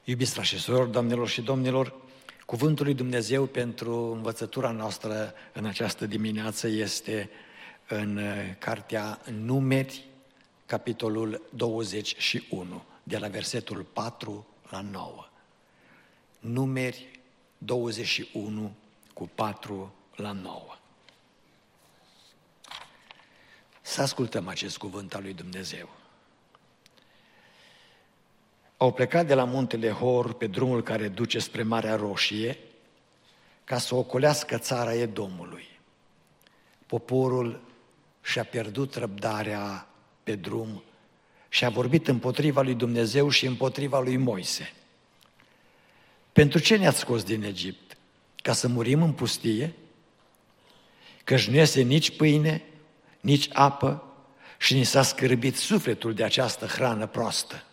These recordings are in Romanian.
Iubiți frați și surori, doamnelor și domnilor, cuvântul lui Dumnezeu pentru învățătura noastră în această dimineață este în cartea Numeri, capitolul 21, de la versetul 4 la 9. Numeri 21 cu 4 la 9. Să ascultăm acest cuvânt al lui Dumnezeu. Au plecat de la muntele Hor pe drumul care duce spre Marea Roșie ca să ocolească țara Edomului. Poporul și-a pierdut răbdarea pe drum și a vorbit împotriva lui Dumnezeu și împotriva lui Moise. Pentru ce ne-ați scos din Egipt? Ca să murim în pustie? Căci nu iese nici pâine, nici apă și ni s-a scârbit sufletul de această hrană proastă.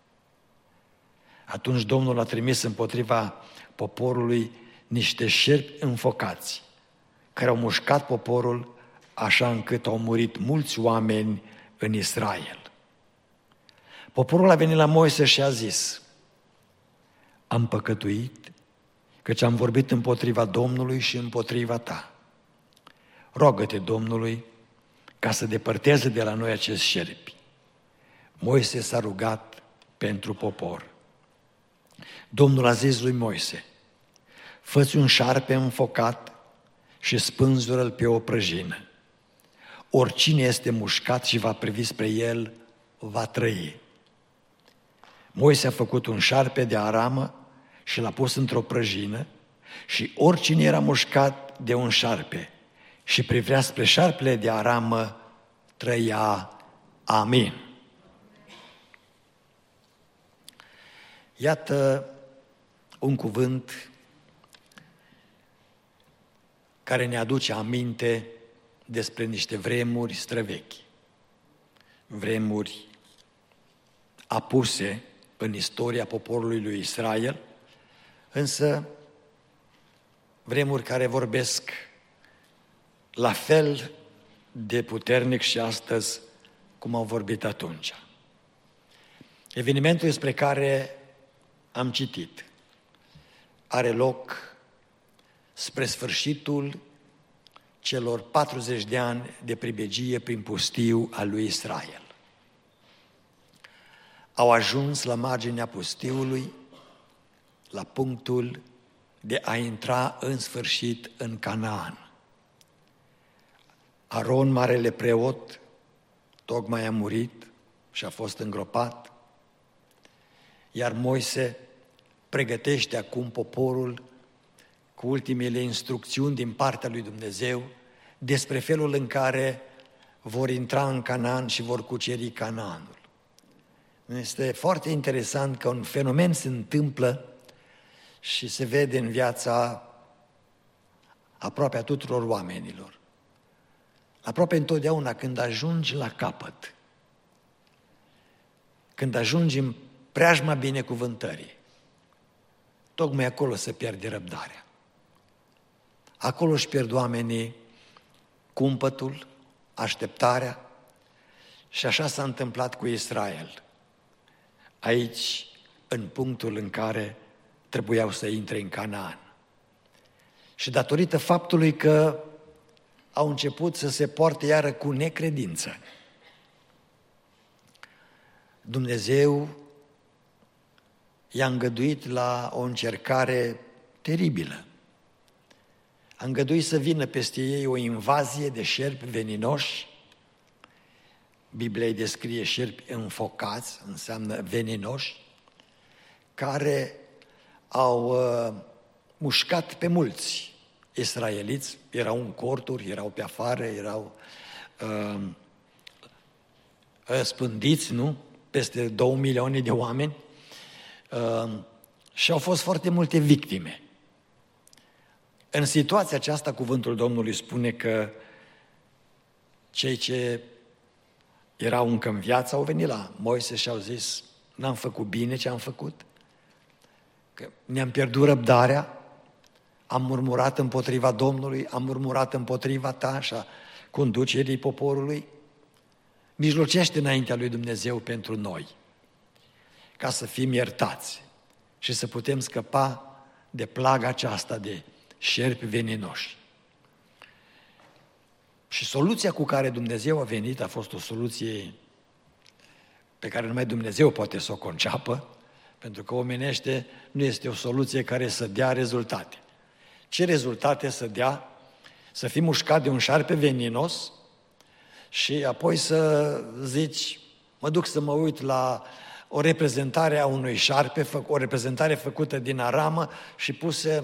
Atunci Domnul a trimis împotriva poporului niște șerpi înfocați, care au mușcat poporul așa încât au murit mulți oameni în Israel. Poporul a venit la Moise și a zis: am păcătuit, căci am vorbit împotriva Domnului și împotriva ta. Roagă-te Domnului ca să depărteze de la noi acești șerpi. Moise s-a rugat pentru popor. Domnul a zis lui Moise: fă-ți un șarpe înfocat și spânzură-l pe o prăjină. Oricine este mușcat și va privi spre el, va trăi. Moise a făcut un șarpe de aramă și l-a pus într-o prăjină și oricine era mușcat de un șarpe și privea spre șarpele de aramă, trăia. Amin. Iată un cuvânt care ne aduce aminte despre niște vremuri străvechi, vremuri apuse în istoria poporului lui Israel, însă vremuri care vorbesc la fel de puternic și astăzi cum au vorbit atunci. Evenimentul despre care am citit are loc spre sfârșitul celor 40 de ani de pribegie prin pustiu al lui Israel. Au ajuns la marginea pustiului, la punctul de a intra în sfârșit în Canaan. Aron, marele preot, tocmai a murit și a fost îngropat, iar Moise pregătește acum poporul cu ultimele instrucțiuni din partea lui Dumnezeu despre felul în care vor intra în Canaan și vor cuceri Canaanul. Este foarte interesant că un fenomen se întâmplă și se vede în viața aproape a tuturor oamenilor. Aproape întotdeauna când ajungi la capăt, când ajungi în preajma binecuvântării, tocmai acolo se pierde răbdarea. Acolo își pierd oamenii cumpătul, așteptarea și așa s-a întâmplat cu Israel. Aici, în punctul în care trebuiau să intre în Canaan. Și datorită faptului că au început să se poarte iară cu necredință, Dumnezeu i-a îngăduit la o încercare teribilă. A îngăduit să vină peste ei o invazie de șerpi veninoși. Biblia îi descrie șerpi înfocați, înseamnă veninoși, care au mușcat pe mulți israeliți. Erau în corturi, erau pe afară, erau spândiți, nu? Peste 2 milioane de oameni. Și au fost foarte multe victime. În situația aceasta, cuvântul Domnului spune că cei ce erau încă în viață au venit la Moise și au zis: n-am făcut bine ce am făcut, că ne-am pierdut răbdarea, am murmurat împotriva Domnului, am murmurat împotriva ta și a conducerii poporului. Mijlocește înaintea lui Dumnezeu pentru noi, ca să fim iertați. și să putem scăpa de plaga aceasta de șerpi veninoși. Și soluția cu care Dumnezeu a venit a fost o soluție pe care numai Dumnezeu poate să o conceapă, pentru că omenește nu este o soluție care să dea rezultate. Ce rezultate să dea? Să fii mușcat de un șarpe veninos și apoi să zici, mă duc să mă uit la o reprezentare a unui șarpe, o reprezentare făcută din aramă și pusă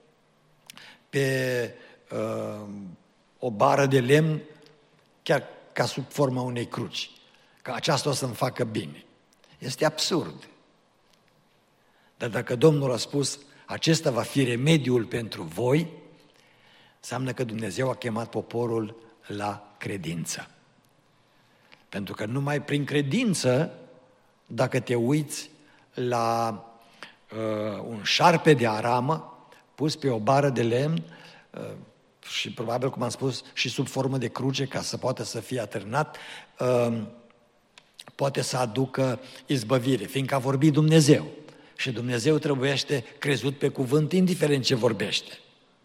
pe o bară de lemn, chiar ca sub forma unei cruci, că aceasta o să-mi facă bine. Este absurd. Dar dacă Domnul a spus, acesta va fi remediul pentru voi, înseamnă că Dumnezeu a chemat poporul la credință. Pentru că numai prin credință, dacă te uiți la un șarpe de aramă pus pe o bară de lemn și probabil, cum am spus, și sub formă de cruce ca să poată să fie atârnat, poate să aducă izbăvire, fiindcă a vorbit Dumnezeu. Și Dumnezeu trebuiește crezut pe cuvânt, indiferent ce vorbește.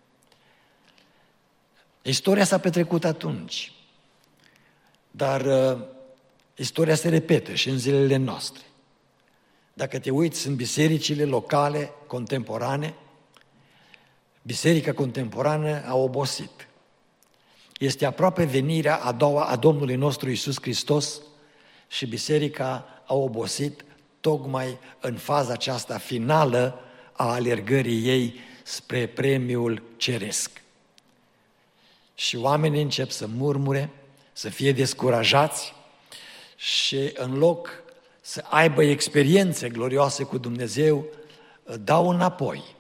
Istoria s-a petrecut atunci, dar istoria se repetă și în zilele noastre. Dacă te uiți în bisericile locale, contemporane, biserica contemporană a obosit. Este aproape venirea a doua a Domnului nostru Iisus Hristos și biserica a obosit tocmai în faza aceasta finală a alergării ei spre premiul ceresc. Și oamenii încep să murmure, să fie descurajați și în loc să aibă experiențe glorioase cu Dumnezeu, dau înapoi.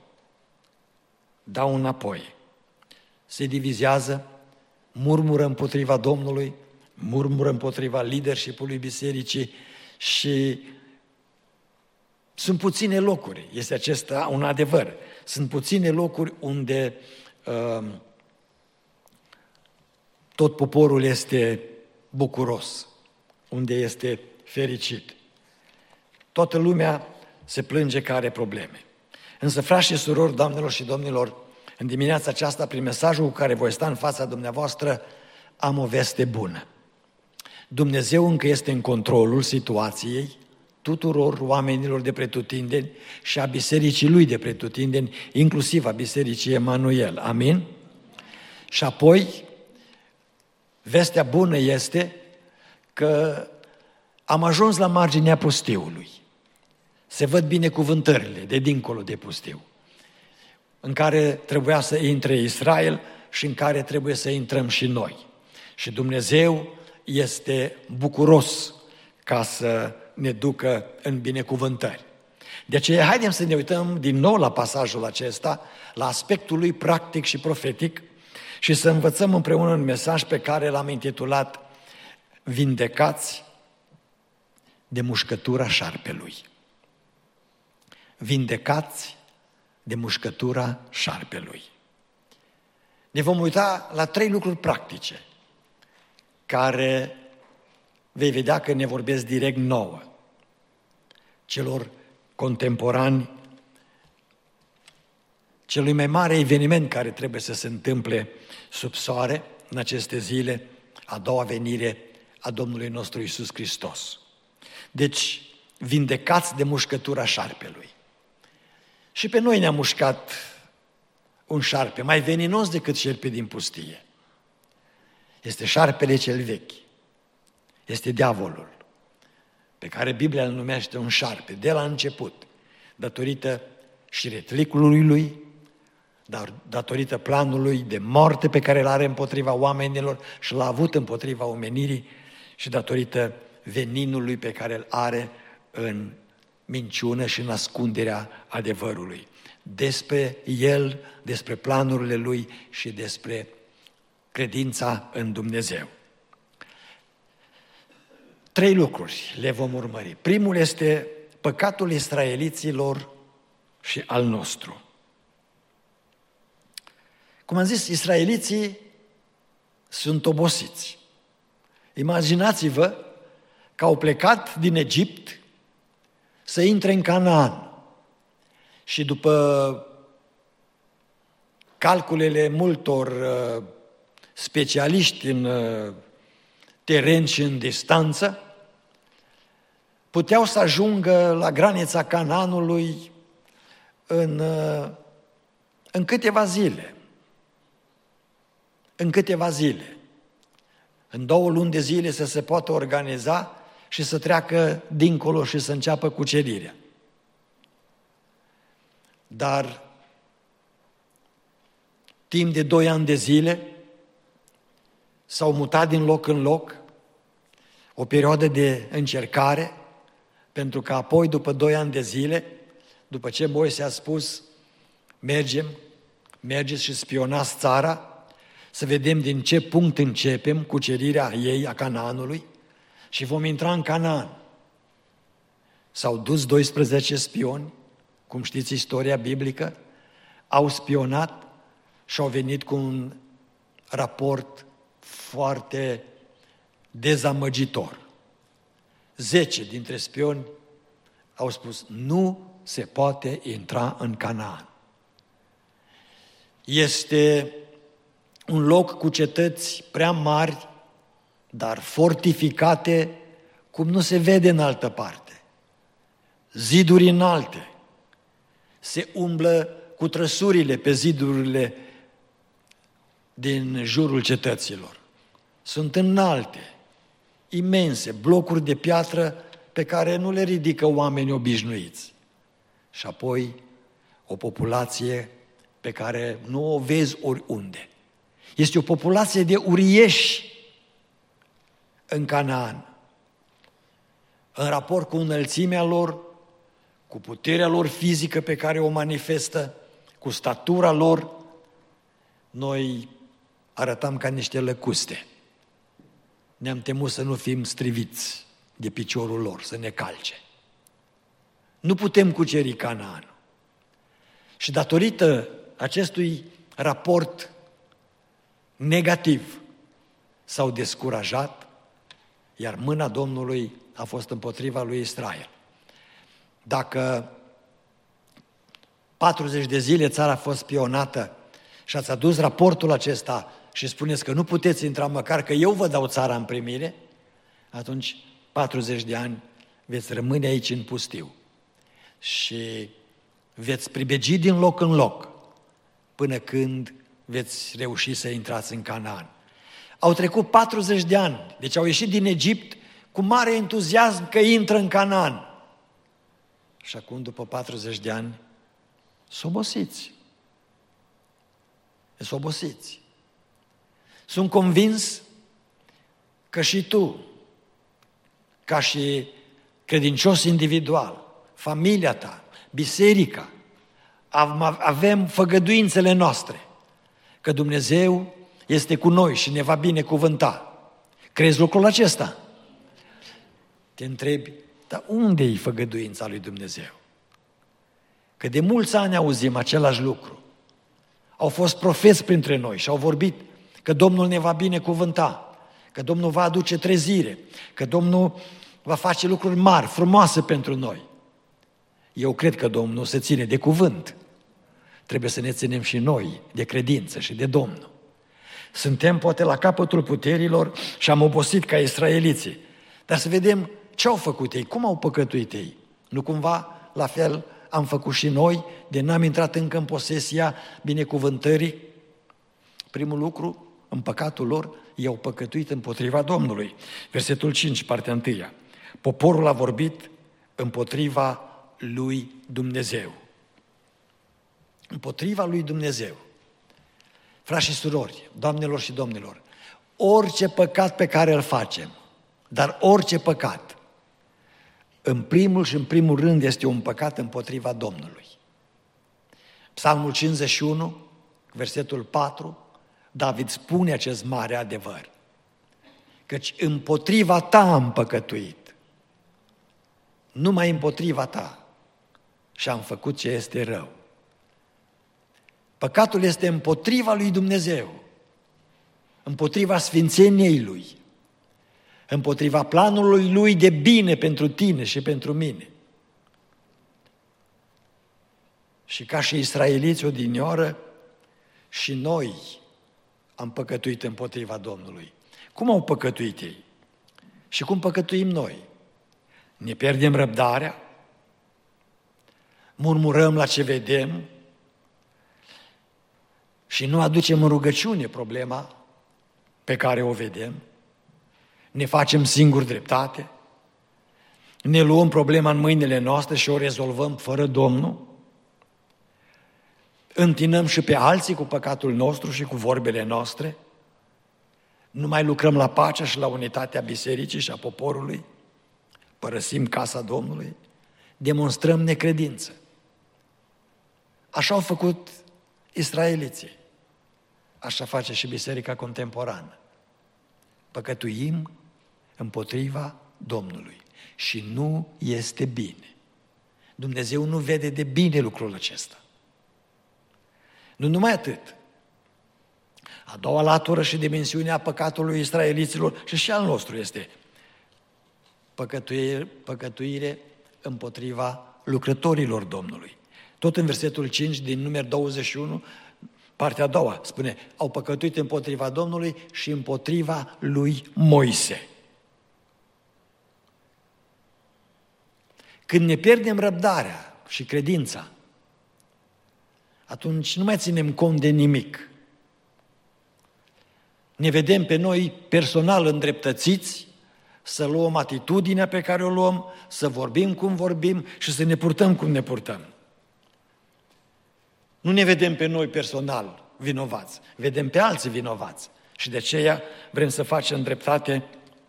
Se divizează, murmură împotriva Domnului, murmură împotriva leadership-ului bisericii și sunt puține locuri, este acesta un adevăr, sunt puține locuri unde tot poporul este bucuros, unde este fericit. Toată lumea se plânge că are probleme. Însă, frați și surori, doamnelor și domnilor, în dimineața aceasta, prin mesajul cu care voi sta în fața dumneavoastră, am o veste bună. Dumnezeu încă este în controlul situației tuturor oamenilor de pretutindeni și a bisericii lui de pretutindeni, inclusiv a bisericii Emanuel. Amin? Și apoi, vestea bună este că am ajuns la marginea pustiului. Se văd binecuvântările de dincolo de pustiu, în care trebuia să intre Israel și în care trebuie să intrăm și noi. Și Dumnezeu este bucuros ca să ne ducă în binecuvântări. De aceea, haidem să ne uităm din nou la pasajul acesta, la aspectul lui practic și profetic și să învățăm împreună un mesaj pe care l-am intitulat Vindecați de mușcătura șarpelui. Vindecați de mușcătura șarpelui. Ne vom uita la 3 lucruri practice care vei vedea că ne vorbesc direct nouă, celor contemporani, celui mai mare eveniment care trebuie să se întâmple sub soare în aceste zile, a doua venire a Domnului nostru Iisus Hristos. Deci, vindecați de mușcătura șarpelui. Și pe noi ne-a mușcat un șarpe, mai veninos decât șerpii din pustie. Este șarpele cel vechi. Este diavolul, pe care Biblia îl numește un șarpe, de la început, datorită șiretlicului lui, dar datorită planului de moarte pe care îl are împotriva oamenilor și l-a avut împotriva omenirii și datorită veninului pe care îl are în minciună și în ascunderea adevărului. Despre el, despre planurile lui și despre credința în Dumnezeu. 3 lucruri le vom urmări. Primul este păcatul israeliților și al nostru. Cum am zis, israeliții sunt obosiți. Imaginați-vă că au plecat din Egipt să intre în Canaan. și după calculele multor specialiști în teren și în distanță, puteau să ajungă la granița Canaanului în câteva zile. În câteva zile. În 2 luni de zile să se poată organiza și să treacă dincolo și să înceapă cucerirea. Dar timp de 2 ani de zile s-au mutat din loc în loc, o perioadă de încercare, pentru că apoi, după 2 ani de zile, după ce Moise a spus, mergeți și spionați țara, să vedem din ce punct începem cucerirea ei, a Canaanului, și vom intra în Canaan. S-au dus 12 spioni, cum știți istoria biblică, au spionat și au venit cu un raport foarte dezamăgitor. 10 dintre spioni au spus, nu se poate intra în Canaan. Este un loc cu cetăți prea mari, dar fortificate, cum nu se vede în altă parte. Ziduri înalte. Se umblă cu trăsurile pe zidurile din jurul cetăților. Sunt înalte, imense, blocuri de piatră pe care nu le ridică oameni obișnuiți. Și apoi o populație pe care nu o vezi oriunde. Este o populație de urieși în Canaan. În raport cu înălțimea lor, cu puterea lor fizică pe care o manifestă, cu statura lor, noi arătam ca niște lăcuste. Ne-am temut să nu fim striviți de piciorul lor, să ne calce. Nu putem cuceri Canaan. Și datorită acestui raport negativ s-au descurajat, iar mâna Domnului a fost împotriva lui Israel. Dacă 40 de zile țara a fost spionată și ați adus raportul acesta și spuneți că nu puteți intra măcar că eu vă dau țara în primire, atunci 40 de ani veți rămâne aici în pustiu și veți pribegi din loc în loc până când veți reuși să intrați în Canaan. Au trecut 40 de ani, deci au ieșit din Egipt cu mare entuziasm că intră în Canaan. Și acum, după 40 de ani, s-o obosiți. S-o obosiți. Sunt convins că și tu, ca și credincios individual, familia ta, biserica, avem făgăduințele noastre, că Dumnezeu este cu noi și ne va binecuvânta. Crezi lucrul acesta? Te întrebi, dar unde e făgăduința lui Dumnezeu? Că de mulți ani auzim același lucru. Au fost profeți printre noi și au vorbit că Domnul ne va binecuvânta, că Domnul va aduce trezire, că Domnul va face lucruri mari, frumoase pentru noi. Eu cred că Domnul se ține de cuvânt. Trebuie să ne ținem și noi de credință și de Domnul. Suntem poate la capătul puterilor și am obosit ca israeliții. Dar să vedem ce au făcut ei, cum au păcătuit ei. Nu cumva la fel am făcut și noi, de n-am intrat încă în posesia binecuvântării? Primul lucru, în păcatul lor, i-au păcătuit împotriva Domnului. Versetul 5, partea 1. Poporul a vorbit împotriva lui Dumnezeu. Împotriva lui Dumnezeu. Frați și surori, doamnelor și domnilor, orice păcat pe care îl facem, dar orice păcat, în primul și în primul rând este un păcat împotriva Domnului. Psalmul 51, versetul 4, David spune acest mare adevăr, căci împotriva ta am păcătuit, numai împotriva ta și am făcut ce este rău. Păcatul este împotriva lui Dumnezeu, împotriva sfințeniei Lui, împotriva planului Lui de bine pentru tine și pentru mine. Și ca și israeliți odinioară, și noi am păcătuit împotriva Domnului. Cum au păcătuit ei? Și cum păcătuim noi? Ne pierdem răbdarea? Murmurăm la ce vedem? Și nu aducem în rugăciune problema pe care o vedem? Ne facem singuri dreptate? Ne luăm problema în mâinile noastre și o rezolvăm fără Domnul? Întinăm și pe alții cu păcatul nostru și cu vorbele noastre? Nu mai lucrăm la pacea și la unitatea bisericii și a poporului? Părăsim casa Domnului? Demonstrăm necredință. Așa au făcut israeliții. Așa face și biserica contemporană. Păcătuim împotriva Domnului și nu este bine. Dumnezeu nu vede de bine lucrul acesta. Nu numai atât. A doua latură și dimensiunea a păcatului israeliților și al nostru este păcătuire împotriva lucrătorilor Domnului. Tot în versetul 5 din Numeri 21, partea a doua, spune, au păcătuit împotriva Domnului și împotriva lui Moise. Când ne pierdem răbdarea și credința, atunci nu mai ținem cont de nimic. Ne vedem pe noi personal îndreptățiți să luăm atitudinea pe care o luăm, să vorbim cum vorbim și să ne purtăm cum ne purtăm. Nu ne vedem pe noi personal vinovați, vedem pe alții vinovați. Și de aceea vrem să facem dreptate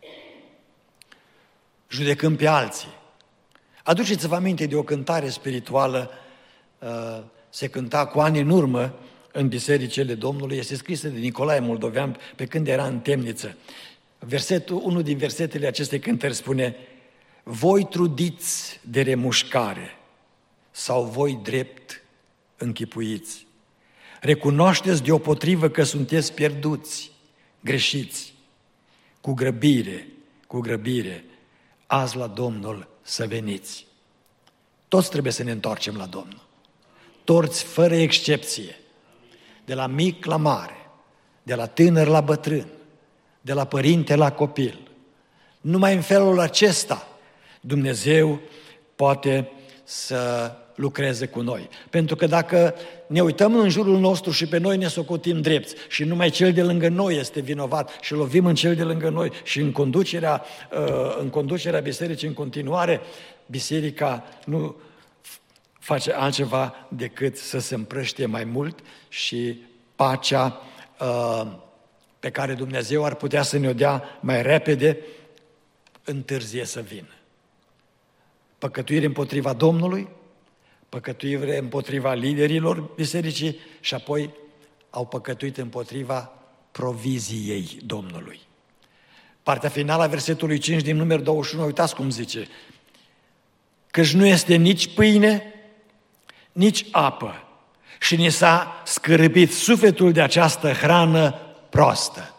judecând pe alții. Aduceți-vă aminte de o cântare spirituală, se cânta cu ani în urmă în bisericile Domnului, este scrisă de Nicolae Moldovean pe când era în temniță. Unul din versetele acestei cântări spune: voi trudiți de remușcare sau voi drept închipuiți. Recunoașteți deopotrivă că sunteți pierduți, greșiți. Cu grăbire, azi la Domnul să veniți. Toți trebuie să ne întoarcem la Domnul. Toți, fără excepție. De la mic la mare, de la tânăr la bătrân, de la părinte la copil. Numai în felul acesta Dumnezeu poate să lucreze cu noi. Pentru că dacă ne uităm în jurul nostru și pe noi ne socotim drepți și numai cel de lângă noi este vinovat și lovim în cel de lângă noi și în conducerea bisericii în continuare, biserica nu face altceva decât să se împrăștie mai mult și pacea pe care Dumnezeu ar putea să ne-o dea mai repede întârzie să vină. Păcătuire împotriva Domnului, păcătuire împotriva liderilor bisericii și apoi au păcătuit împotriva proviziei Domnului. Partea finală a versetului 5 din Numeri 21, uitați cum zice: căci nu este nici pâine, nici apă și ni s-a scârbit sufletul de această hrană proastă.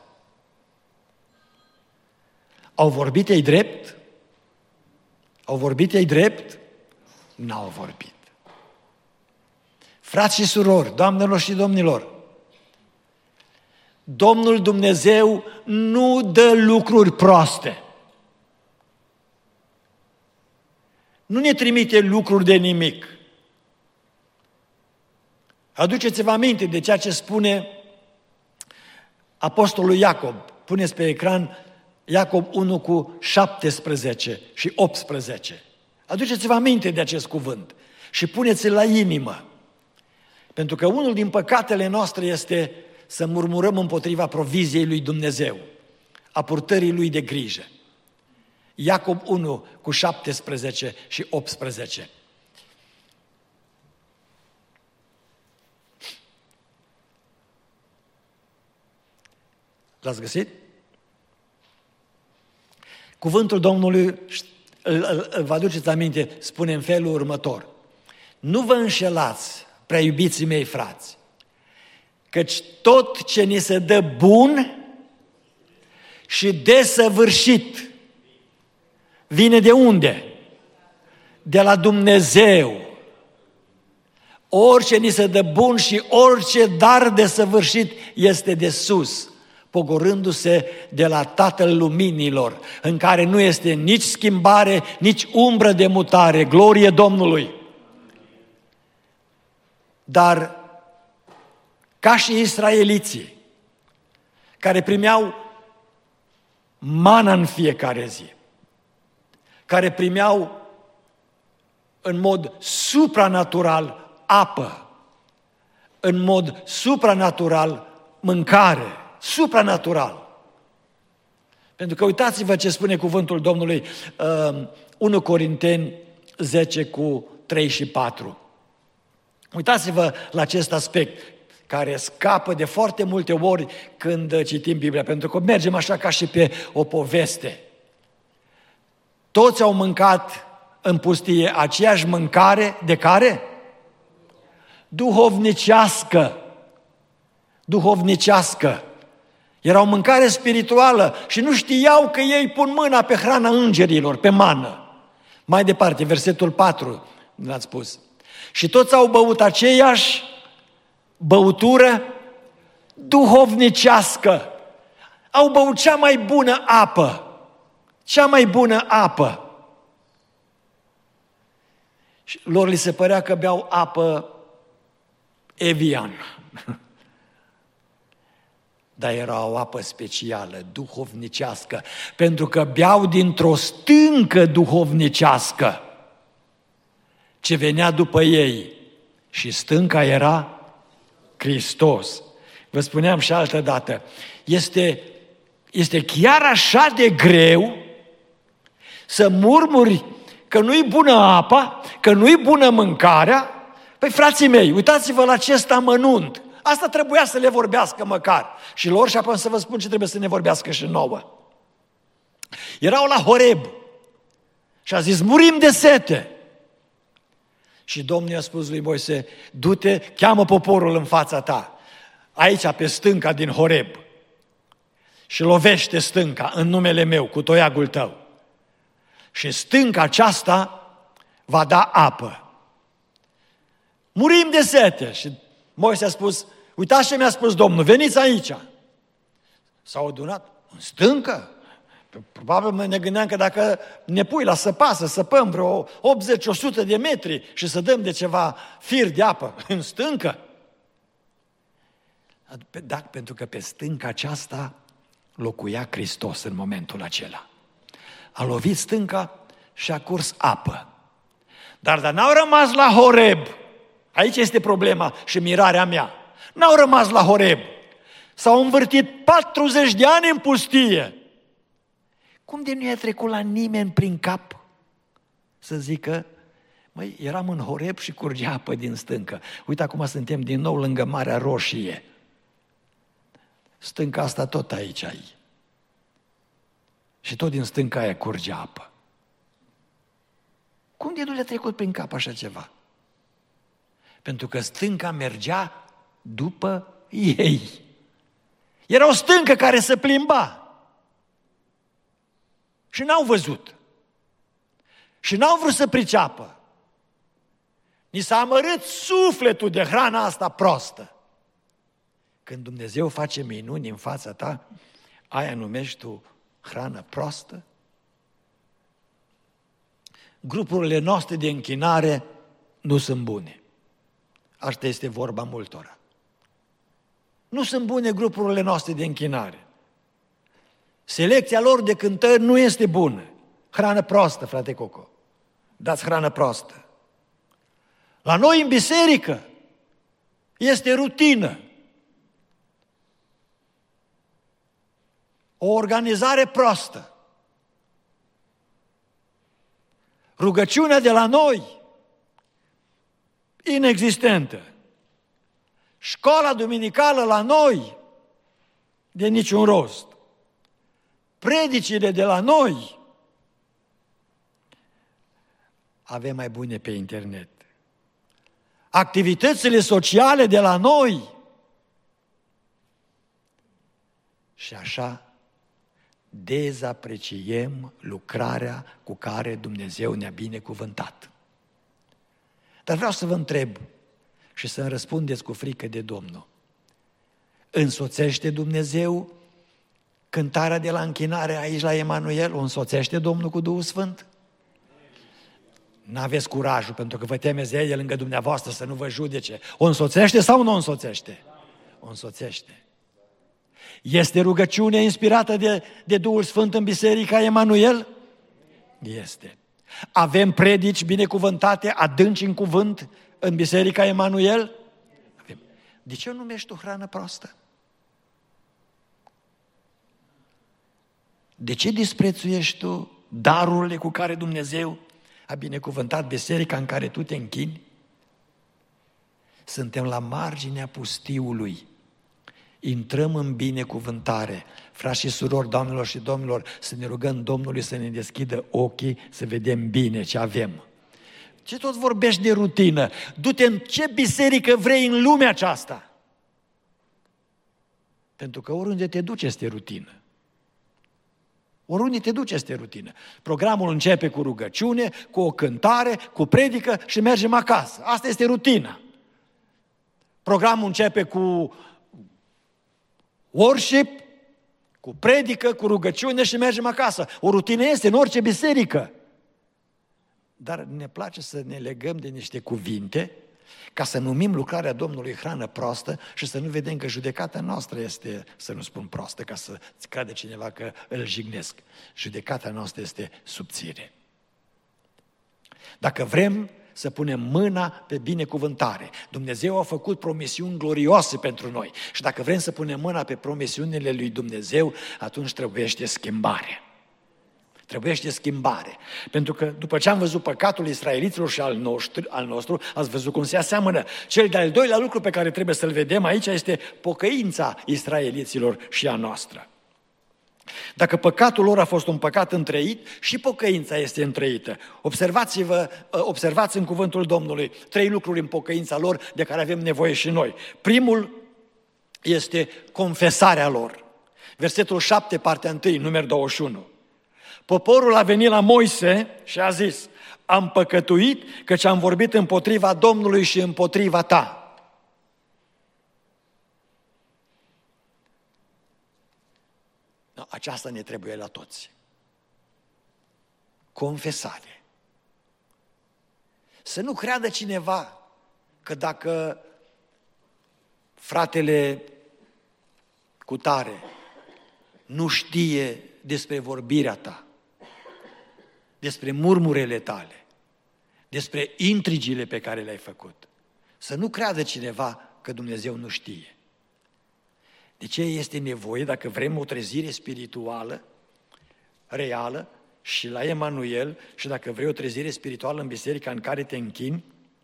Au vorbit ei drept? Au vorbit ei drept? N-au vorbit. Frați și surori, doamnelor și domnilor, Domnul Dumnezeu nu dă lucruri proaste. Nu ne trimite lucruri de nimic. Aduceți-vă aminte de ceea ce spune apostolul Iacob. Puneți pe ecran Iacob 1 cu 17 și 18. Aduceți-vă aminte de acest cuvânt și puneți-l la inimă. Pentru că unul din păcatele noastre este să murmurăm împotriva proviziei lui Dumnezeu, a purtării lui de grijă. Iacob 1 cu 17 și 18. L-ați găsit? Cuvântul Domnului, vă aduceți aminte, spune în felul următor: nu vă înșelați, prea iubiții mei frați, căci tot ce ni se dă bun și desăvârșit vine de unde? De la Dumnezeu. Orice ni se dă bun și orice dar desăvârșit este de sus, pogorându-se de la Tatăl Luminilor, în care nu este nici schimbare, nici umbră de mutare. Glorie Domnului! Dar, ca și israeliții, care primeau mana în fiecare zi, care primeau în mod supranatural apă, în mod supranatural mâncare, supranatural. Pentru că uitați-vă ce spune cuvântul Domnului, 1 Corinteni 10 cu 3 și 4. Uitați-vă la acest aspect care scapă de foarte multe ori când citim Biblia, pentru că mergem așa ca și pe o poveste. Toți au mâncat în pustie aceeași mâncare de care? Duhovnicească. Duhovnicească. Era o mâncare spirituală și nu știau că ei pun mâna pe hrana îngerilor, pe mană. Mai departe, versetul 4, l-ați spus. Și toți au băut aceeași băutură duhovnicească. Au băut cea mai bună apă. Cea mai bună apă. Și lor li se părea că beau apă Evian. Dar era o apă specială, duhovnicească, pentru că beau dintr-o stâncă duhovnicească ce venea după ei. Și stânca era Hristos. Vă spuneam și altă dată, este chiar așa de greu să murmuri că nu-i bună apa, că nu-i bună mâncarea? Păi, frații mei, uitați-vă la acest amănunt. Asta trebuia să le vorbească măcar și lor și apoi să vă spun ce trebuie să ne vorbească și nouă. Erau la Horeb și a zis, murim de sete. Și Domnul i-a spus lui Moise, du-te, cheamă poporul în fața ta, aici pe stânca din Horeb și lovește stânca în numele meu cu toiagul tău. Și stânca aceasta va da apă. Murim de sete. Și Moise a spus, uitați ce mi-a spus Domnul, veniți aici. S-au adunat în stâncă. Probabil ne gândeam că dacă ne pui la săpa, să săpăm vreo 80-100 de metri și să dăm de ceva fir de apă în stâncă. Da, pentru că pe stânca aceasta locuia Hristos în momentul acela. A lovit stânca și a curs apă. Dar n-au rămas la Horeb. Aici este problema și mirarea mea. N-au rămas la Horeb. S-au învârtit 40 de ani în pustie. Cum de nu i-a trecut la nimeni prin cap să zică, măi, eram în Horeb și curgea apă din stâncă. Uite, acum suntem din nou lângă Marea Roșie. Stânca asta tot aici ai. Și tot din stânca aia curge apă. Cum de nu le-a trecut prin cap așa ceva? Pentru că stânca mergea după ei. Era o stâncă care se plimba. Și n-au văzut. Și n-au vrut să priceapă. Ni s-a amărât sufletul de hrana asta prostă. Când Dumnezeu face minuni în fața ta, aia numești tu hrană proastă? Grupurile noastre de închinare nu sunt bune. Asta este vorba multora. Nu sunt bune grupurile noastre de închinare. Selecția lor de cântări nu este bună. Hrană proastă, frate Coco. Dați hrană proastă. La noi în biserică este rutină. O organizare proastă. Rugăciunea de la noi inexistentă. Școala duminicală la noi de niciun rost. Predicile de la noi avem mai bune pe internet. Activitățile sociale de la noi. Și așa dezapreciem lucrarea cu care Dumnezeu ne-a binecuvântat. Dar vreau să vă întreb, și să-mi răspundeți cu frică de Domnul. Însoțește Dumnezeu cântarea de la închinare aici la Emanuel? O însoțește Domnul cu Duhul Sfânt? N-aveți curajul, pentru că vă temeți de El lângă dumneavoastră să nu vă judece. O însoțește sau nu o însoțește? O însoțește. Este rugăciune inspirată de Duhul Sfânt în Biserica Emanuel? Este. Avem predici binecuvântate, adânci în cuvânt în Biserica Emanuel? Avem. De ce o numești tu hrană proastă? De ce disprețuiești tu darurile cu care Dumnezeu a binecuvântat biserica în care tu te închini? Suntem la marginea pustiului. Intrăm în binecuvântare. Frați și surori, doamnelor și domnilor, să ne rugăm Domnului să ne deschidă ochii, să vedem bine ce avem. Ce tot vorbești de rutină? Du-te în ce biserică vrei în lumea aceasta. Pentru că oriunde te duci este rutină. Oriunde te duci este rutină. Programul începe cu rugăciune, cu o cântare, cu predică și mergem acasă. Asta este rutina. Programul începe cu worship, cu predică, cu rugăciune și mergem acasă. O rutină este în orice biserică. Dar ne place să ne legăm de niște cuvinte ca să numim lucrarea Domnului hrană proastă și să nu vedem că judecata noastră este, să nu spun proastă, ca să crede cineva că îl jignesc. Judecata noastră este subțire. Dacă vrem să punem mâna pe binecuvântare, Dumnezeu a făcut promisiuni glorioase pentru noi și dacă vrem să punem mâna pe promisiunile lui Dumnezeu, atunci trebuiește schimbare. Trebuiește schimbare. Pentru că după ce am văzut păcatul israeliților și al nostru, ați văzut cum se aseamănă. Cel de-al doilea lucru pe care trebuie să-l vedem aici este pocăința israeliților și a noastră. Dacă păcatul lor a fost un păcat întreit, și pocăința este întreită. Observați în cuvântul Domnului 3 lucruri în pocăința lor de care avem nevoie și noi. Primul este confesarea lor. Versetul 7, partea 1, număr 21. Poporul a venit la Moise și a zis: am păcătuit căci am vorbit împotriva Domnului și împotriva ta. Aceasta ne trebuie la toți. Confesare. Să nu creadă cineva că dacă fratele cutare nu știe despre vorbirea ta, despre murmurele tale, despre intrigile pe care le-ai făcut, să nu creadă cineva că Dumnezeu nu știe. De ce este nevoie, dacă vrem o trezire spirituală, reală, și la Emanuel, și dacă vrei o trezire spirituală în biserica în care te închini,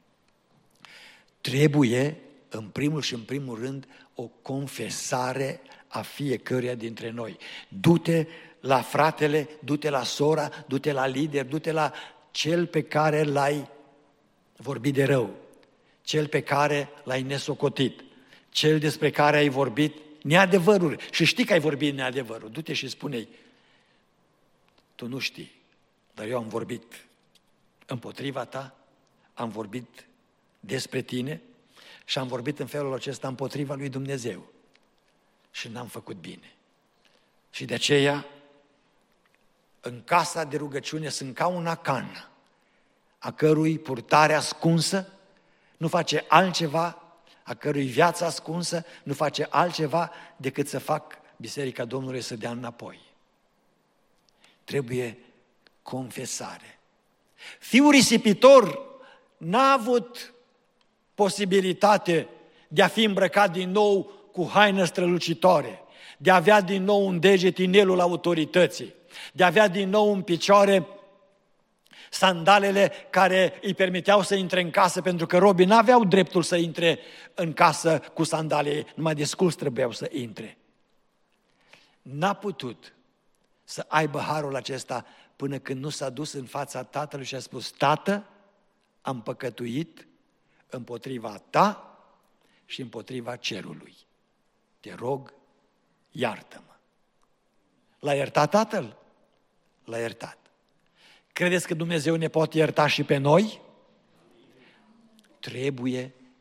trebuie, în primul și în primul rând, o confesare a fiecăruia dintre noi. Du-te la fratele, du-te la sora, du-te la lider, du-te la cel pe care l-ai vorbit de rău, cel pe care l-ai nesocotit, cel despre care ai vorbit neadevăruri și știi că ai vorbit neadevărul. Du-te și spune-i: tu nu știi, dar eu am vorbit împotriva ta, am vorbit despre tine și am vorbit în felul acesta împotriva lui Dumnezeu și n-am făcut bine. Și de aceea, în casa de rugăciune sunt ca un acan, a cărui purtare ascunsă nu face altceva, a cărui viață ascunsă nu face altceva decât să fac Biserica Domnului să dea înapoi. Trebuie confesare. Fiul risipitor n-a avut posibilitate de a fi îmbrăcat din nou cu haină strălucitoare, de a avea din nou un deget inelul autorității, de a avea din nou în picioare sandalele care îi permiteau să intre în casă, pentru că robii n-aveau dreptul să intre în casă cu sandale, numai de sculs trebuiau să intre. N-a putut să aibă harul acesta până când nu s-a dus în fața Tatălui și a spus: Tată, am păcătuit împotriva ta și împotriva cerului. Te rog, iartă-mă. L-a iertat Tatăl? L-a iertat. Credeți că Dumnezeu ne poate ierta și pe noi? Trebuie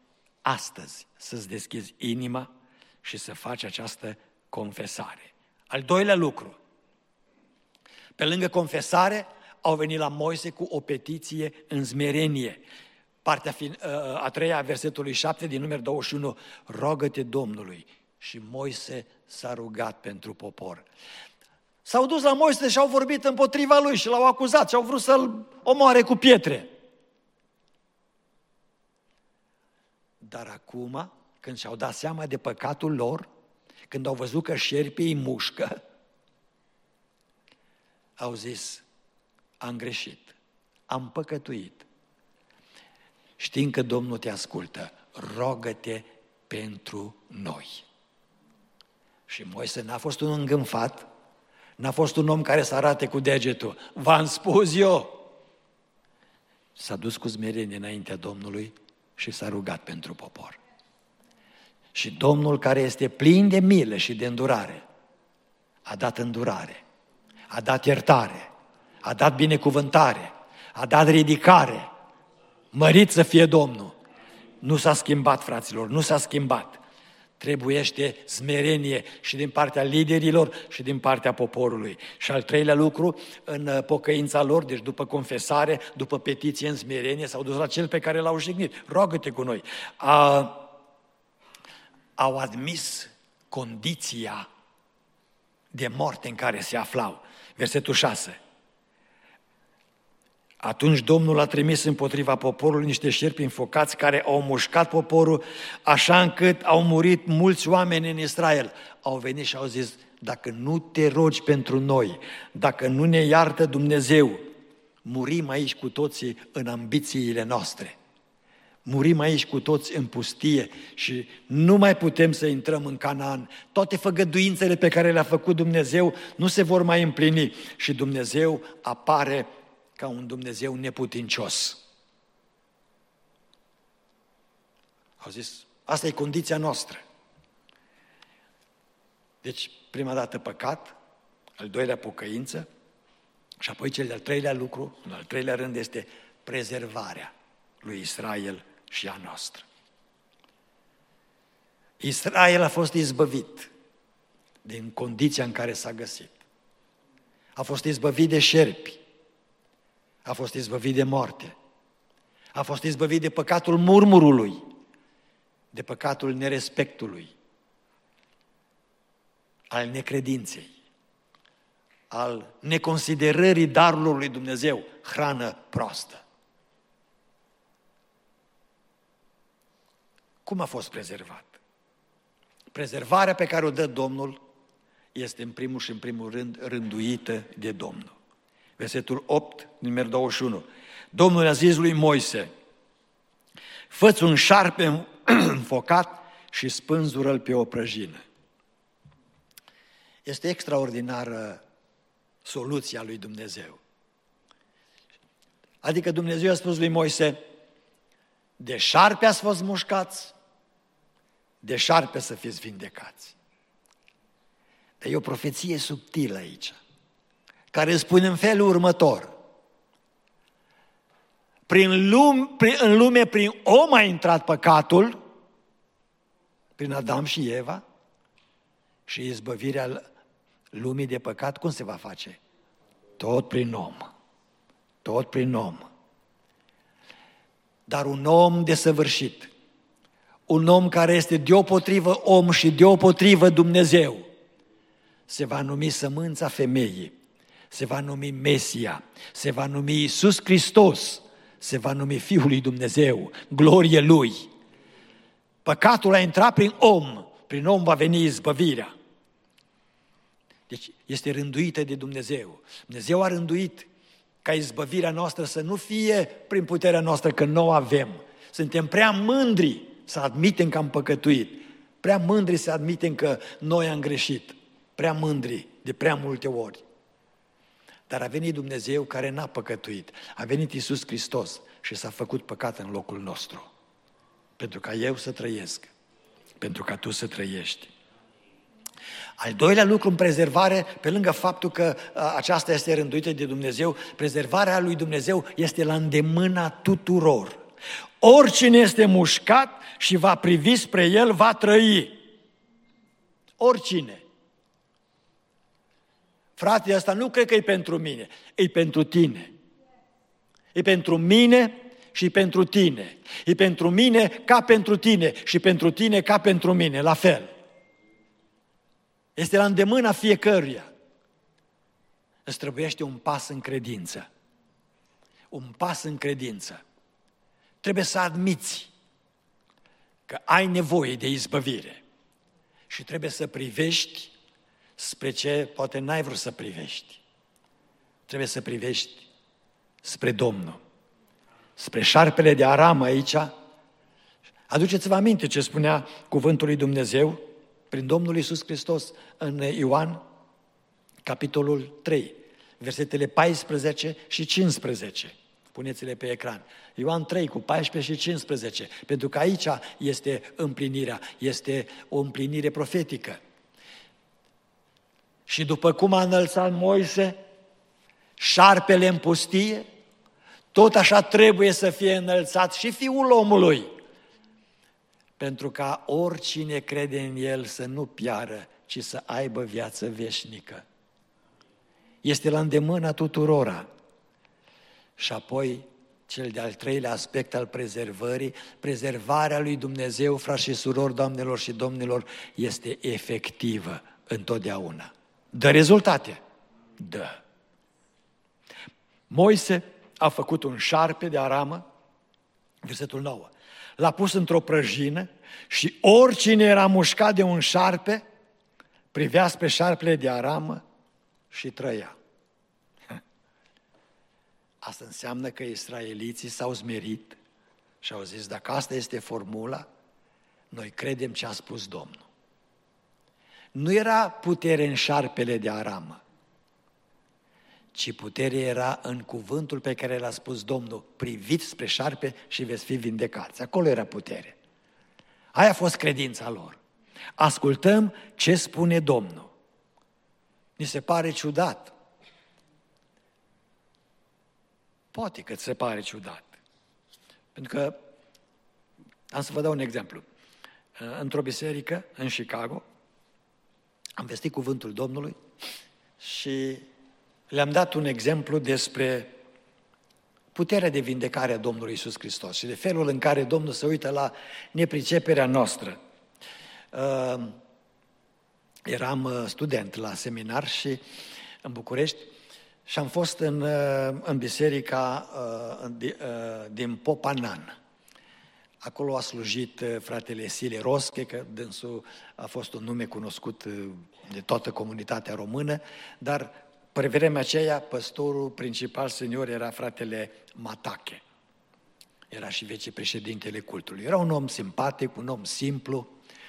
astăzi să-ți deschizi inima și să faci această confesare. Al doilea lucru, pe lângă confesare, au venit la Moise cu o petiție în smerenie. Partea a treia a versetului 7 din număr 21, rogă-te Domnului. Și Moise s-a rugat pentru popor. S-au dus la Moise și au vorbit împotriva lui și l-au acuzat și au vrut să-l omoare cu pietre. Dar acum, când și-au dat seama de păcatul lor, când au văzut că șerpii îi mușcă, au zis, am greșit, am păcătuit. Știind că Domnul te ascultă, rogă-te pentru noi. Și Moise n-a fost un îngânfat, n-a fost un om care să arate cu degetul, v-am spus eu. S-a dus cu smerenie înaintea Domnului și s-a rugat pentru popor. Și Domnul, care este plin de milă și de îndurare, a dat îndurare, a dat iertare, a dat binecuvântare, a dat ridicare. Mărit să fie Domnul! Nu s-a schimbat, fraților, nu s-a schimbat. Trebuiește smerenie și din partea liderilor și din partea poporului. Și al treilea lucru, în pocăința lor, deci după confesare, după petiție în smerenie, s-au dus la cel pe care l-au jignit. Roagă-te cu noi. Au admis condiția de moarte în care se aflau. Versetul 6. Atunci Domnul a trimis împotriva poporului niște șerpi înfocați care au mușcat poporul, așa încât au murit mulți oameni în Israel. Au venit și au zis, dacă nu te rogi pentru noi, dacă nu ne iartă Dumnezeu, murim aici cu toții în ambițiile noastre. Murim aici cu toți în pustie și nu mai putem să intrăm în Canaan. Toate făgăduințele pe care le-a făcut Dumnezeu nu se vor mai împlini și Dumnezeu apare ca un Dumnezeu neputincios. Au zis, asta e condiția noastră. Deci, prima dată păcat, al doilea pocăință și apoi cel de-al treilea lucru, în al treilea rând, este prezervarea lui Israel și a noastră. Israel a fost izbăvit din condiția în care s-a găsit. A fost izbăvit de șerpi, a fost izbăvit de moarte, a fost izbăvit de păcatul murmurului, de păcatul nerespectului, al necredinței, al neconsiderării darului lui Dumnezeu, hrană proastă. Cum a fost prezervat? Prezervarea pe care o dă Domnul este în primul și în primul rând rânduită de Domnul. Versetul 8, numărul 21. Domnul a zis lui Moise, fă-ți un șarpe înfocat și spânzură-l pe o prăjină. Este extraordinară soluția lui Dumnezeu. Adică Dumnezeu a spus lui Moise, de șarpe ați fost mușcați, de șarpe să fiți vindecați. Dar e o profeție subtilă aici, care spune în felul următor. În lume, prin om a intrat păcatul, prin Adam și Eva, și izbăvirea lumii de păcat, cum se va face? Tot prin om. Tot prin om. Dar un om desăvârșit, un om care este deopotrivă om și deopotrivă Dumnezeu, se va numi sămânța femeii, se va numi Mesia, se va numi Iisus Hristos, se va numi Fiul lui Dumnezeu, glorie Lui. Păcatul a intrat prin om va veni izbăvirea. Deci este rânduită de Dumnezeu. Dumnezeu a rânduit ca izbăvirea noastră să nu fie prin puterea noastră, că nu o avem. Suntem prea mândri să admitem că am păcătuit, prea mândri să admitem că noi am greșit, prea mândri de prea multe ori. Dar a venit Dumnezeu care n-a păcătuit, a venit Iisus Hristos și s-a făcut păcat în locul nostru, pentru ca eu să trăiesc, pentru ca tu să trăiești. Al doilea lucru în prezervare, pe lângă faptul că aceasta este rânduită de Dumnezeu, prezervarea lui Dumnezeu este la îndemâna tuturor. oricine este mușcat și va privi spre el, va trăi. Oricine. Frate, ăsta nu cred că e pentru mine, e pentru tine. E pentru mine și pentru tine. E pentru mine ca pentru tine și pentru tine ca pentru mine, la fel. Este la îndemâna fiecăruia. Îți trebuiește un pas în credință. Un pas în credință. Trebuie să admiți că ai nevoie de izbăvire și trebuie să privești spre ce poate n-ai vrut să privești. Trebuie să privești spre Domnul, spre șarpele de Aram aici. Aduceți-vă aminte ce spunea cuvântul lui Dumnezeu prin Domnul Iisus Hristos în Ioan, capitolul 3, versetele 14 și 15. Puneți-le pe ecran. Ioan 3 cu 14 și 15, pentru că aici este împlinirea, este o împlinire profetică. Și după cum a înălțat Moise șarpele în pustie, tot așa trebuie să fie înălțat și Fiul omului, pentru ca oricine crede în El să nu piară, ci să aibă viață veșnică. Este la îndemâna tuturora. Și apoi, cel de-al treilea aspect al prezervării, prezervarea lui Dumnezeu, frați și surori, doamnelor și domnilor, este efectivă întotdeauna. Dă rezultate? Dă. Moise a făcut un șarpe de aramă, versetul 9, l-a pus într-o prăjină și oricine era mușcat de un șarpe, privea spre șarpele de aramă și trăia. Asta înseamnă că israeliții s-au smerit și au zis, dacă asta este formula, noi credem ce a spus Domnul. Nu era putere în șarpele de aramă, ci puterea era în cuvântul pe care l-a spus Domnul, priviți spre șarpe și veți fi vindecați. Acolo era putere. Aia a fost credința lor. Ascultăm ce spune Domnul. Ni se pare ciudat. Poate că ți se pare ciudat. Pentru că, am să vă dau un exemplu. Într-o biserică, în Chicago, am vestit cuvântul Domnului și le-am dat un exemplu despre puterea de vindecare a Domnului Iisus Hristos și de felul în care Domnul se uită la nepriceperea noastră. Eram student la seminar și în București și am fost în biserica din Popanan. Acolo a slujit fratele Sile Rosche, că dânsul a fost un nume cunoscut de toată comunitatea română, dar pe vremea aceea păstorul principal senior era fratele Matache. Era și vicepreședintele cultului. Era un om simpatic, un om simplu.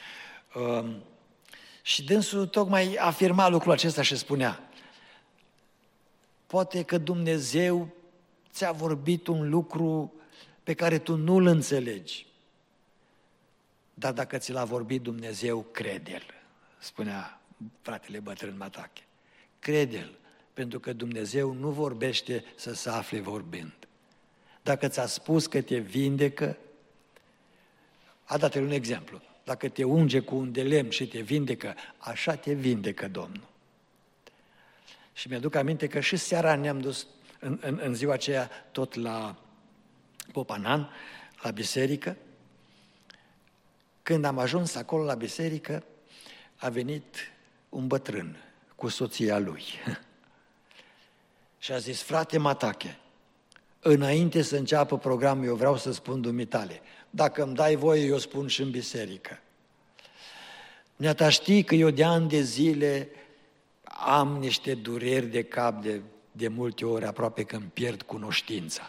Și dânsul tocmai afirma lucrul acesta și spunea, poate că Dumnezeu ți-a vorbit un lucru pe care tu nu-l înțelegi. Dar dacă ți l-a vorbit Dumnezeu, crede-l, spunea fratele bătrân Matache. Crede-l, pentru că Dumnezeu nu vorbește să se afle vorbind. Dacă ți-a spus că te vindecă, a dat-l un exemplu. Dacă te unge cu un de lemn și te vindecă, așa te vindecă Domnul. Și mi-aduc aminte că și seara ne-am dus în ziua aceea tot la Popanan, la biserică. Când am ajuns acolo la biserică, a venit un bătrân cu soția lui. Și a zis, frate Matache, înainte să înceapă programul, eu vreau să spun dumitale. Dacă îmi dai voie, eu spun și în biserică. Dumneata știi că eu de ani de zile am niște dureri de cap de multe ori, aproape că îmi pierd cunoștința.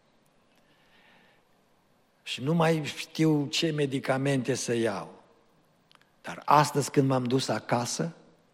Și nu mai știu ce medicamente să iau. Dar astăzi când m-am dus acasă,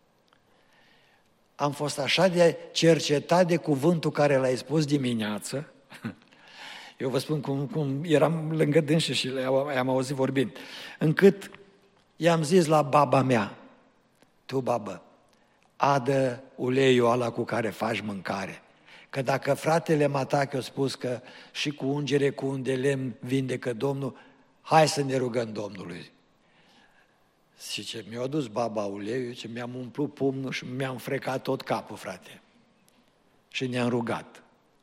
am fost așa de cercetat de cuvântul care l-ai spus dimineață. Eu vă spun cum eram lângă dânsi și i-am auzit vorbind. Încât i-am zis la baba mea, tu babă, adă uleiul ăla cu care faci mâncare, că dacă fratele Matache a spus că și cu ungere, cu un de lemn vindecă Domnul, hai să ne rugăm Domnului. Și ce mi-a adus baba uleiul, ce mi-am umplut pumnul și mi-am frecat tot capul, frate. Și ne-am rugat.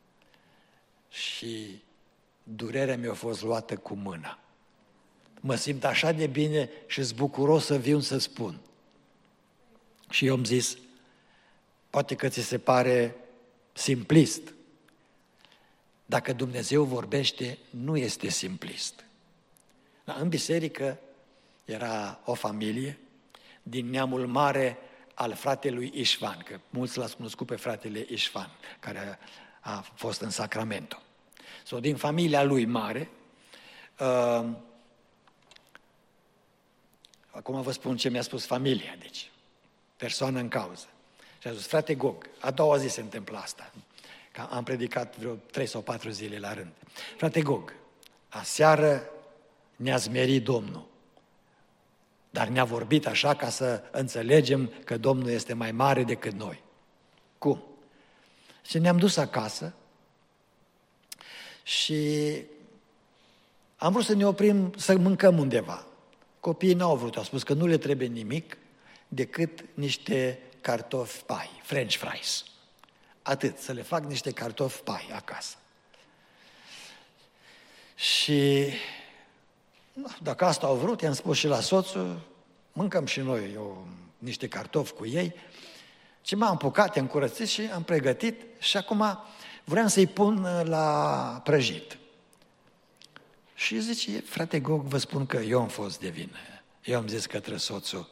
Și durerea mi-a fost luată cu mâna. Mă simt așa de bine și-s bucuros să viu să spun. Și eu am zis, poate că ți se pare simplist. Dacă Dumnezeu vorbește, nu este simplist. În biserică era o familie din neamul mare al fratelui Ișvan, că mulți l-ați cunoscut pe fratele Ișvan, care a fost în Sacramento. Sau din familia lui mare, acum vă spun ce mi-a spus familia, deci, persoană în cauză. Și a zis, frate Gog, a doua zi se întâmplă asta, că am predicat vreo 3 sau 4 zile la rând. Frate Gog, aseară ne-a zmerit Domnul, dar ne-a vorbit așa ca să înțelegem că Domnul este mai mare decât noi. Cum? Și ne-am dus acasă și am vrut să ne oprim să mâncăm undeva. Copiii n-au vrut, au spus că nu le trebuie nimic decât niște cartofi pai, French fries. Atât, să le fac niște cartofi pai acasă. Și dacă asta au vrut, i-am spus și la soțul, mâncăm și noi niște cartofi cu ei. Și m-am apucat, i-am curățit și am pregătit și acum vreau să-i pun la prăjit. Și zice, frate Gog, vă spun că eu am fost de vină. Eu am zis către soțul,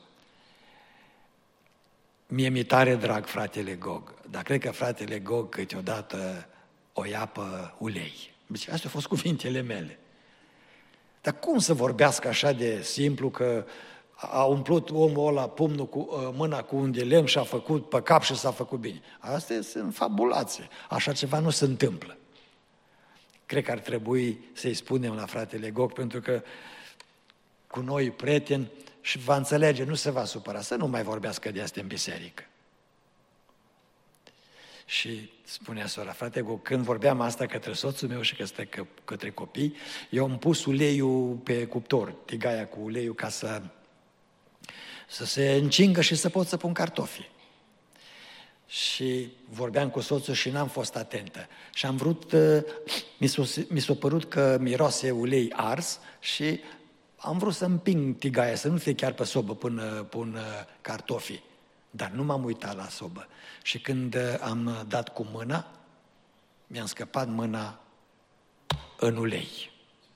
mie mi tare drag fratele Gog, dar cred că fratele Gog câteodată o ia pe ulei. Deci, astea au fost cuvintele mele. Dar cum să vorbească așa de simplu că a umplut omul ăla mâna cu un de lemn și a făcut pe cap și s-a făcut bine? Asta este fabulație. Așa ceva nu se întâmplă. Cred că ar trebui să-i spunem la fratele Gog, pentru că cu noi prieteni și va înțelege, nu se va supăra, să nu mai vorbească de astea în biserică. Și spunea sora, frate Gog, când vorbeam asta către soțul meu și către copii, eu am pus uleiul pe cuptor, tigaia cu uleiul, ca să se încingă și să pot să pun cartofi. Și vorbeam cu soțul și n-am fost atentă. Și am vrut, mi s-a părut că miroase ulei ars și am vrut să împing tigaia, să nu fie chiar pe sobă până pun cartofii. Dar nu m-am uitat la sobă. Și când am dat cu mâna, mi-am scăpat mâna în ulei.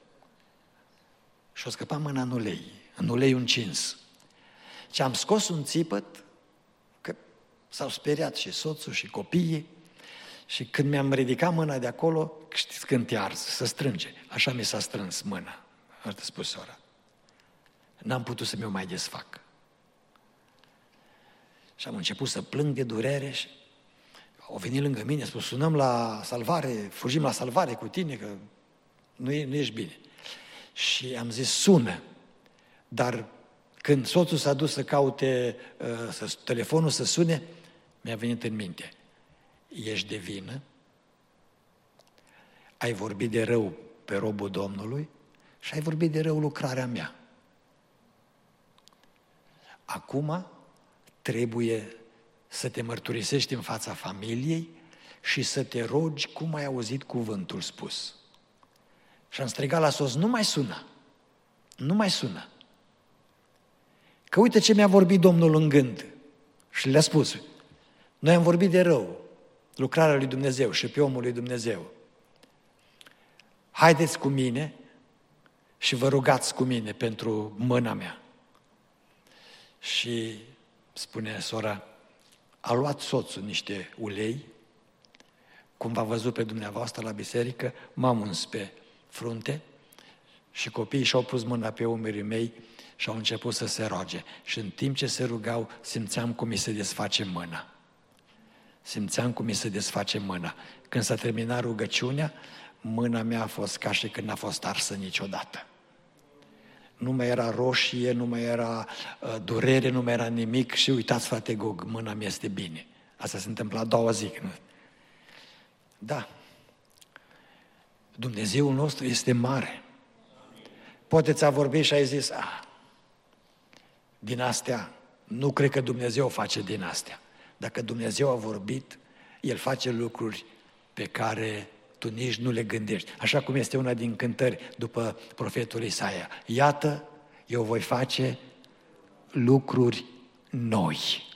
Și-a scăpat mâna în ulei încins. Și am scos un țipăt, că s-au speriat și soțul și copiii, și când mi-am ridicat mâna de acolo, știți când te arzi, se strânge. Așa mi s-a strâns mâna, a spus sora. N-am putut să mi-o mai desfac. Și am început să plâng de durere și au venit lângă mine, a spus, sunăm la salvare, fugim la salvare cu tine, că nu ești bine. Și am zis, sună, dar când soțul s-a dus să caute telefonul să sune, mi-a venit în minte, ești de vină, ai vorbit de rău pe robul Domnului și ai vorbit de rău lucrarea mea. Acum trebuie să te mărturisești în fața familiei și să te rogi cum ai auzit cuvântul spus. Și am strigat la soț, nu mai sună, nu mai sună. Că uite ce mi-a vorbit Domnul în gând. Și le-a spus, noi am vorbit de rău, lucrarea lui Dumnezeu și pe omul lui Dumnezeu. Haideți cu mine și vă rugați cu mine pentru mâna mea. Și spune sora, a luat soțul niște ulei, cum v-a văzut pe dumneavoastră la biserică, m-am uns pe frunte și copiii și-au pus mâna pe umerii mei și au început să se roage. Și în timp ce se rugau, simțeam cum mi se desface mâna. Simțeam cum mi se desface mâna. Când s-a terminat rugăciunea, mâna mea a fost ca și când n-a fost arsă niciodată. Nu mai era roșie, nu mai era durere, nu mai era nimic și uitați, frate Gog, mâna mea este bine. Asta se întâmplă a doua zi. Da. Dumnezeul nostru este mare. Poate ți-a vorbit și ai zis, din astea, nu cred că Dumnezeu face din astea. Dacă Dumnezeu a vorbit, El face lucruri pe care tu nici nu le gândești. Așa cum este una din cântări după profetul Isaia. Iată, eu voi face lucruri noi.